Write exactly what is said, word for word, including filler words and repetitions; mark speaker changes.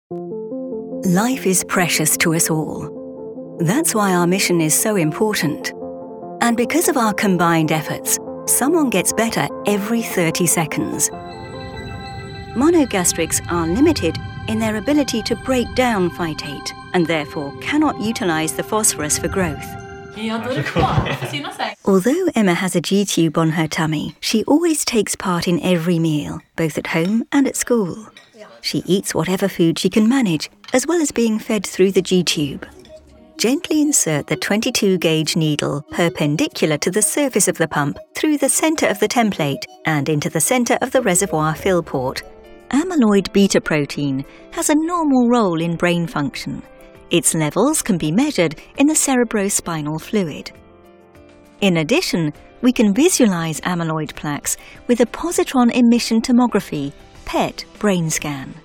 Speaker 1: Life is precious to us all. That's why our mission is so important. And because of our combined efforts, someone gets better every thirty seconds. Monogastrics are limited in their ability to break down phytate and therefore cannot utilize the phosphorus for growth. Although Emma has a G-tube on her tummy, she always takes part in every meal, both at home and at school. She eats whatever food she can manage, as well as being fed through the G-tube. Gently insert the twenty-two gauge needle perpendicular to the surface of the pump through the centre of the template and into the centre of the reservoir fill port. Amyloid beta protein has a normal role in brain function. Its levels can be measured in the cerebrospinal fluid. In addition, we can visualize amyloid plaques with a positron emission tomography, P E T, brain scan.